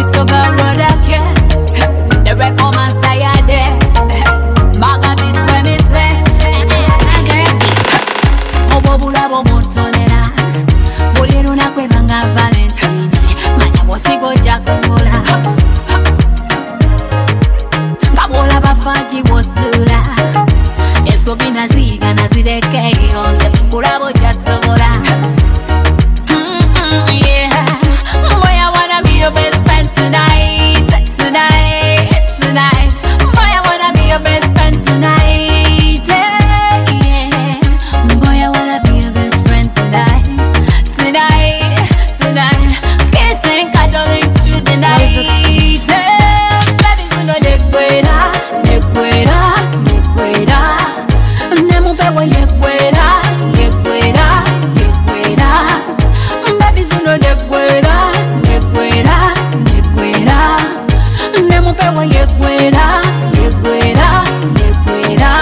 so go road again. The record man stay a day. Maga beat when me say. Obo bula bobo tonera. Boliru na kwe banga Valentine. Manya bosigo jakumola. Ngabola bafaji bosula. Eso bina ziga na zideke. Onze kula boja sobola. Your best friend tonight, tonight, tonight. Boy, I wanna be your best friend tonight, yeah. Boy, I wanna be your best friend tonight, tonight, tonight. Kissing, cuddling through the night, yeah. Baby, you know the cuera, the cuera, the cuera. Nemu pewa ye cuera, ye cuera, ye cuera. Baby, you know the cuera. Pewa ye cuera, ye cuera, ye cuera.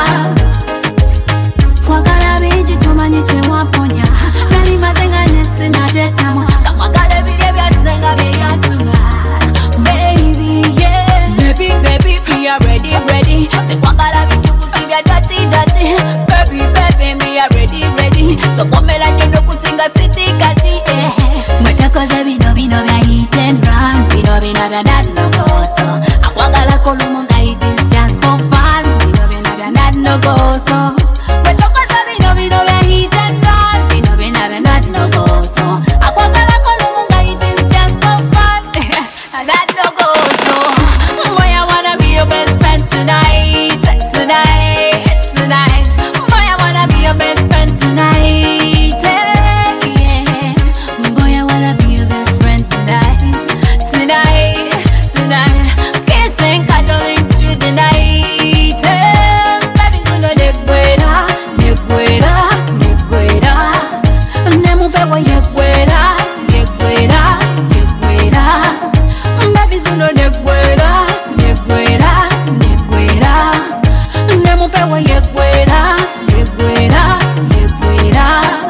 Kwagala bingi tumanyi kyewaponya. Nali mazenga nesi najetama. Kamwagala biri byasenga byeyatuma. Baby, yeah. Baby, baby, me are ready, ready. Se kwagala bitukusi bya dirty, dirty. Baby, baby, me are ready, ready. So pomela nyono kusinga sweetie kati, yeah. Mwetakoze bino bino bya hit and run. Bino bino bya that no go so. Akwagala kolumunga it is just for fun. Bino bino bya that no go so. Mwetakoze bino bino bya hit and run. Bino bino bya that no go so. Akwagala kolumunga it is just for fun. That no go so. Boy, I wanna be your best friend tonight, tonight, tonight. Boy, I wanna be your best friend tonight, yeah. Boy, I wanna be your best friend tonight, tonight, tonight. Kissing, cuddling through the night, yeah. Baby, you know the cuera, the cuera, the cuera. Nemu pewa ye cuera, ye cuera, ye cuera. Baby, you know the cuera, the cuera, the cuera. Nemu pewa ye cuera, ye cuera, ye cuera.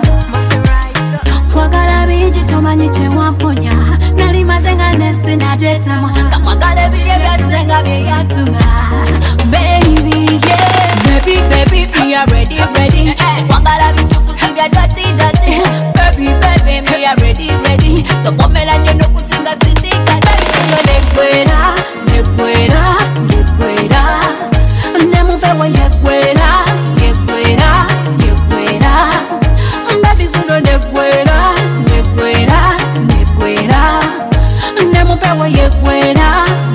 Kwagala bingi tumanyi kyewaponya. Nali mazenga nesi najetama. Kamwagala biri byasenga byeyatuma. Baby, yeah. Baby, baby, me are ready, ready. Kwagala bitukusi bya dirty, dirty. Baby, baby, me are ready, ready. So pomela nyono kusinga sweetie kati. Baby, you know the cuera, the cuera, the cuera. Nemu pewa ye cuera, ye cuera, ye cuera. Baby, you know the cuera, the cuera, the cuera. Nemu pewa ye cuera.